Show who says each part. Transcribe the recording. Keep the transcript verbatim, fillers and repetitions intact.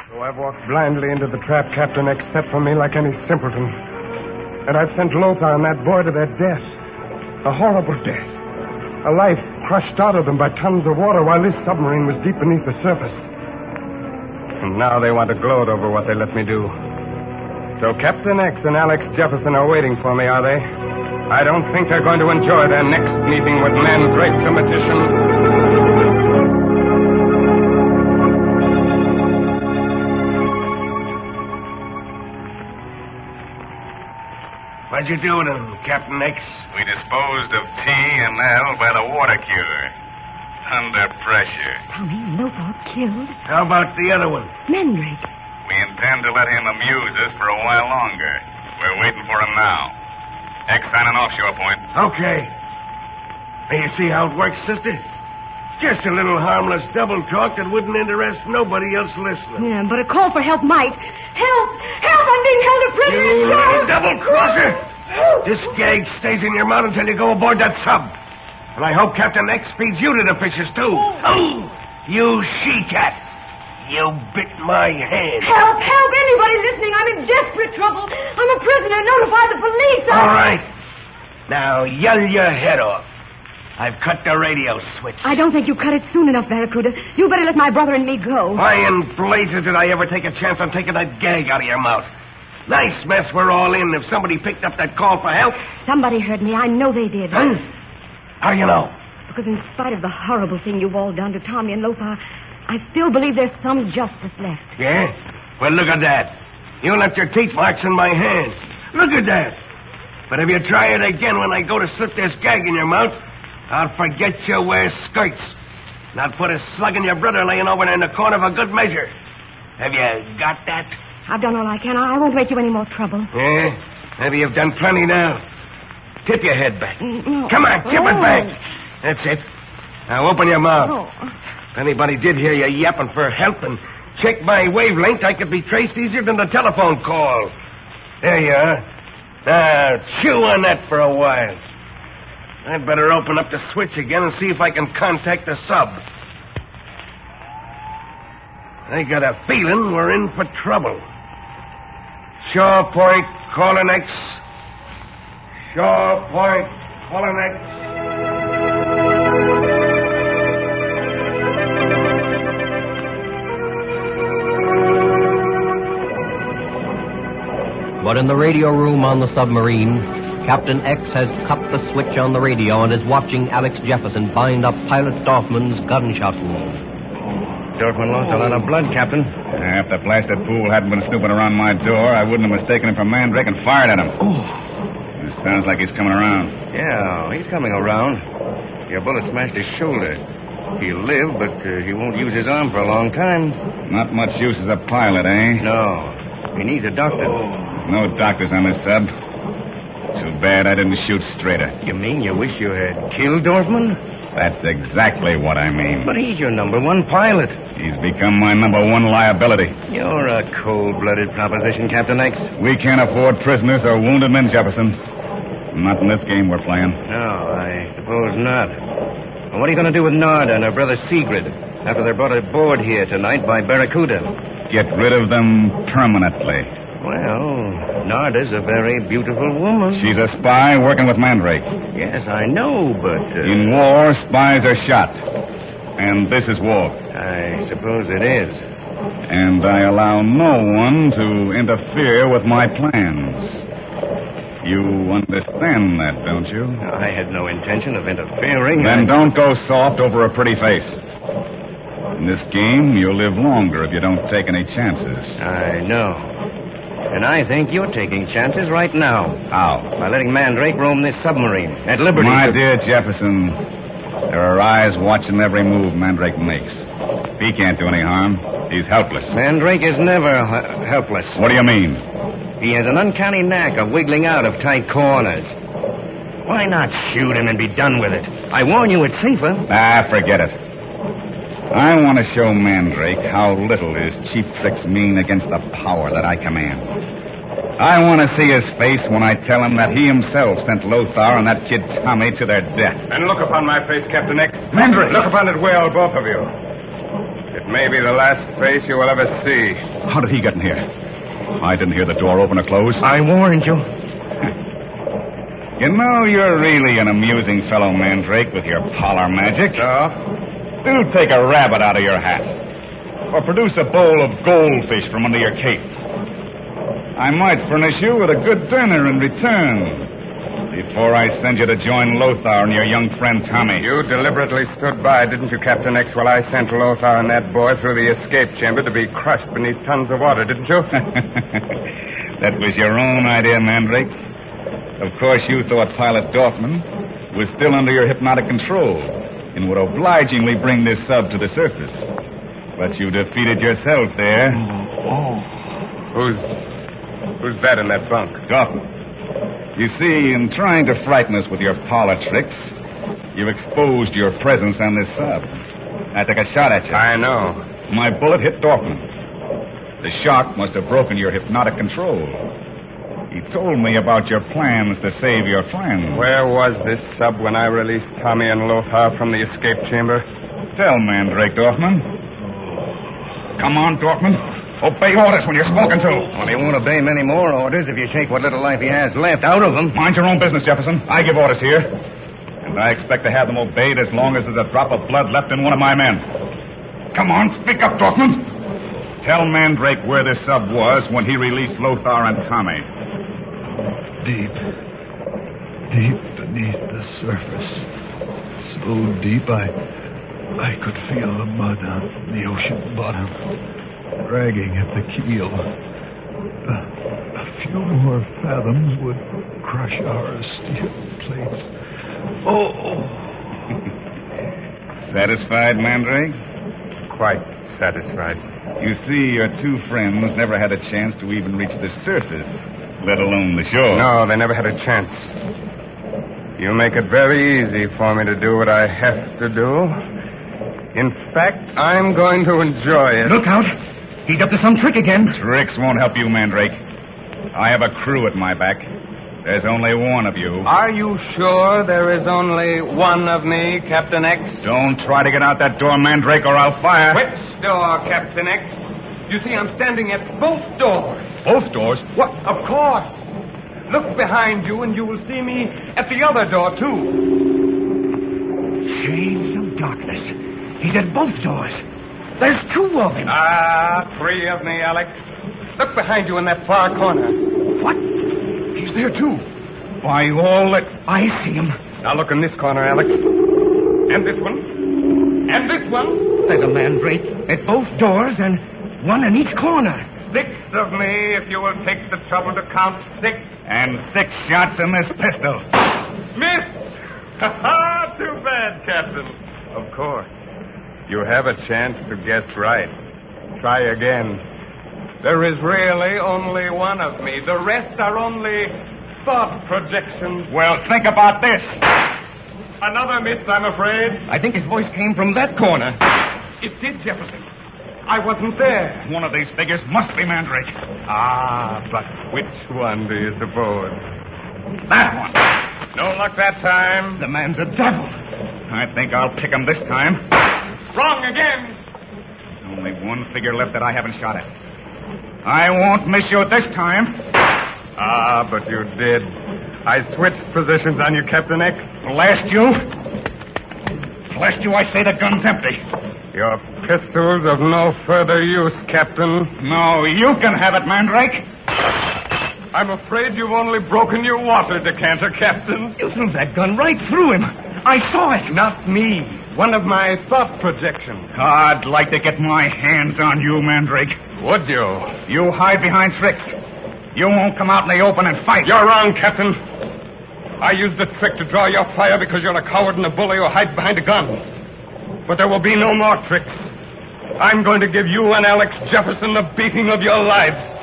Speaker 1: So I've walked blindly into the trap Captain X set for me like any simpleton. And I've sent Lothar and that boy to their death. A horrible death. A life crushed out of them by tons of water while this submarine was deep beneath the surface. And now they want to gloat over what they let me do. So Captain X and Alex Jefferson are waiting for me, are they? I don't think they're going to enjoy their next meeting with Mandrake the magician.
Speaker 2: What'd you do to them, Captain X?
Speaker 3: We disposed of T and L by the water cure. Under pressure.
Speaker 4: Tommy, Lothar killed.
Speaker 2: How about the other one?
Speaker 4: Mandrake.
Speaker 3: We intend to let him amuse us for a while longer. We're waiting for him now. X on an offshore point.
Speaker 2: Okay. Now you see how it works, sister? Just a little harmless double talk that wouldn't interest nobody else listening.
Speaker 4: Yeah, but a call for help might. Help! Help! I'm being held a prisoner!
Speaker 2: You
Speaker 4: Help!
Speaker 2: little double-crosser! This gag stays in your mouth until you go aboard that sub. And I hope Captain X feeds you to the fishes, too. Oh, you she-cat. You bit my hand.
Speaker 4: Help! Help! Anybody listening? I'm in desperate trouble. I'm a prisoner. Notify the police. I...
Speaker 2: All right. Now, yell your head off. I've cut the radio switch.
Speaker 4: I don't think you cut it soon enough, Barracuda. You better let my brother and me go.
Speaker 2: Why in blazes did I ever take a chance on taking that gag out of your mouth? Nice mess we're all in if somebody picked up that call for help.
Speaker 4: Somebody heard me. I know they did.
Speaker 2: Huh? How do you know?
Speaker 4: Because in spite of the horrible thing you've all done to Tommy and Lothar, I still believe there's some justice left.
Speaker 2: Yeah? Well, look at that. You left your teeth marks in my hand. Look at that. But if you try it again when I go to slip this gag in your mouth, I'll forget you wear skirts. And I'll put a slug in your brother laying over there in the corner for good measure. Have you got that?
Speaker 4: I've done all I can. I won't make you any more trouble.
Speaker 2: Yeah? Maybe you've done plenty now. Tip your head back.
Speaker 4: No.
Speaker 2: Come on, tip
Speaker 4: oh.
Speaker 2: it back. That's it. Now open your mouth.
Speaker 4: Oh.
Speaker 2: If anybody did hear you yapping for help and check my wavelength, I could be traced easier than the telephone call. There you are. Now, chew on that for a while. I'd better open up the switch again and see if I can contact the sub. I got a feeling we're in for trouble. Shaw Point, calling X. Shaw Point, calling X.
Speaker 5: But in the radio room on the submarine, Captain X has cut the switch on the radio and is watching Alex Jefferson bind up Pilot Dorfman's gunshot wound.
Speaker 6: Dorfman lost a lot of blood, Captain.
Speaker 3: Uh, if the blasted fool hadn't been snooping around my door, I wouldn't have mistaken him for Mandrake and fired at him.
Speaker 6: Oh.
Speaker 3: It sounds like he's coming around.
Speaker 6: Yeah, he's coming around. Your bullet smashed his shoulder. He'll live, but uh, he won't use his arm for a long time.
Speaker 3: Not much use as a pilot, eh?
Speaker 6: No. He needs a doctor.
Speaker 3: No doctors on this sub. Too bad I didn't shoot straighter.
Speaker 6: You mean you wish you had killed Dorfman?
Speaker 3: That's exactly what I mean.
Speaker 6: But he's your number one pilot.
Speaker 3: He's become my number one liability.
Speaker 6: You're a cold-blooded proposition, Captain X.
Speaker 3: We can't afford prisoners or wounded men, Jefferson. Not in this game we're playing.
Speaker 6: No, I suppose not. Well, what are you going to do with Narda and her brother Sigrid after they're brought aboard here tonight by Barracuda?
Speaker 3: Get rid of them permanently.
Speaker 6: Well, Narda's a very beautiful woman.
Speaker 3: She's a spy working with Mandrake.
Speaker 6: Yes, I know, but... Uh...
Speaker 3: In war, spies are shot. And this is war.
Speaker 6: I suppose it is.
Speaker 3: And I allow no one to interfere with my plans. You understand that, don't you?
Speaker 6: I had no intention of interfering.
Speaker 3: Then
Speaker 6: I...
Speaker 3: don't go soft over a pretty face. In this game, you'll live longer if you don't take any chances.
Speaker 6: I know. And I think you're taking chances right now.
Speaker 3: How?
Speaker 6: By letting Mandrake roam this submarine at liberty.
Speaker 3: My
Speaker 6: to...
Speaker 3: dear Jefferson, there are eyes watching every move Mandrake makes. He can't do any harm. He's helpless.
Speaker 6: Mandrake is never h- helpless.
Speaker 3: What do you mean?
Speaker 6: He has an uncanny knack of wiggling out of tight corners. Why not shoot him and be done with it? I warn you, it's safer.
Speaker 3: Ah, forget it. I want to show Mandrake how little his cheap tricks mean against the power that I command. I want to see his face when I tell him that he himself sent Lothar and that kid Tommy to their death.
Speaker 1: And look upon my face, Captain X.
Speaker 3: Mandrake!
Speaker 1: Look upon it well, both of you.
Speaker 3: It may be the last face you will ever see. How did he get in here? I didn't hear the door open or close.
Speaker 6: I warned you.
Speaker 3: You know, you're really an amusing fellow, Mandrake, with your parlor magic.
Speaker 1: So?
Speaker 3: Do take a rabbit out of your hat. Or produce a bowl of goldfish from under your cape. I might furnish you with a good dinner in return before I send you to join Lothar and your young friend Tommy.
Speaker 1: You deliberately stood by, didn't you, Captain X, while I sent Lothar and that boy through the escape chamber to be crushed beneath tons of water, didn't you?
Speaker 3: That was your own idea, Mandrake. Of course, you thought Pilot Dorfman was still under your hypnotic control and would obligingly bring this sub to the surface. But you defeated yourself there.
Speaker 1: Oh. Who's... who's that in that bunk?
Speaker 3: Dorfman. You see, in trying to frighten us with your parlor tricks, you've exposed your presence on this sub. I took a shot at you.
Speaker 1: I know.
Speaker 3: My bullet hit Dorfman. The shock must have broken your hypnotic control. He told me about your plans to save your friend.
Speaker 1: Where was this sub when I released Tommy and Lothar from the escape chamber?
Speaker 3: Tell Mandrake, Dorfman. Come on, Dorfman. Obey orders when you're spoken to.
Speaker 6: Well, he won't obey many more orders if you take what little life he has left out of him.
Speaker 3: Mind your own business, Jefferson. I give orders here. And I expect to have them obeyed as long as there's a drop of blood left in one of my men. Come on, speak up, Dorfman. Tell Mandrake where this sub was when he released Lothar and Tommy.
Speaker 7: Deep, deep beneath the surface. So deep I I could feel the mud on the ocean bottom, dragging at the keel. A, a few more fathoms would crush our steel plates. Oh!
Speaker 3: Satisfied, Mandrake?
Speaker 1: Quite satisfied.
Speaker 3: You see, your two friends never had a chance to even reach the surface, let alone the shore.
Speaker 1: No, they never had a chance. You make it very easy for me to do what I have to do. In fact, I'm going to enjoy it.
Speaker 6: Look out. He's up to some trick again.
Speaker 3: Tricks won't help you, Mandrake. I have a crew at my back. There's only one of you.
Speaker 1: Are you sure there is only one of me, Captain X?
Speaker 3: Don't try to get out that door, Mandrake, or I'll fire.
Speaker 1: Which door, Captain X? You see, I'm standing at both doors.
Speaker 3: Both doors?
Speaker 1: What? Of course. Look behind you, and you will see me at the other door, too.
Speaker 6: Shades of darkness. He's at both doors. There's two of him.
Speaker 1: Ah, three of me, Alex. Look behind you in that far corner.
Speaker 6: What? He's there, too.
Speaker 3: Why, all that...
Speaker 6: I see him.
Speaker 1: Now look in this corner, Alex. And this one. And this one.
Speaker 6: There's a Mandrake at both doors and one in each corner.
Speaker 1: Six of me, if you will take the trouble to count six.
Speaker 3: And six shots in this pistol.
Speaker 1: Missed! Ha-ha! Too bad, Captain. Of course. You have a chance to guess right. Try again. There is really only one of me. The rest are only thought projections.
Speaker 3: Well, think about this.
Speaker 1: Another miss, I'm afraid.
Speaker 6: I think his voice came from that corner.
Speaker 1: It did, Jefferson. I wasn't there.
Speaker 3: One of these figures must be Mandrake.
Speaker 1: Ah, but which one do you suppose?
Speaker 3: That one.
Speaker 1: No luck that time.
Speaker 6: The man's a devil.
Speaker 3: I think I'll pick him this time.
Speaker 1: Wrong again.
Speaker 3: There's only one figure left that I haven't shot at. I won't miss you this time.
Speaker 1: Ah, but you did. I switched positions on you, Captain X.
Speaker 3: Blast you. Blast you, I say the gun's empty.
Speaker 1: Your pistol's of no further use, Captain.
Speaker 3: No, you can have it, Mandrake.
Speaker 1: I'm afraid you've only broken your water decanter, Captain.
Speaker 6: You threw that gun right through him. I saw it.
Speaker 1: Not me. One of my thought projections.
Speaker 3: I'd like to get my hands on you, Mandrake.
Speaker 1: Would you?
Speaker 3: You hide behind tricks. You won't come out in the open and fight.
Speaker 1: You're wrong, Captain. I used the trick to draw your fire because you're a coward and a bully who hides behind a gun. But there will be no more tricks. I'm going to give you and Alex Jefferson the beating of your lives.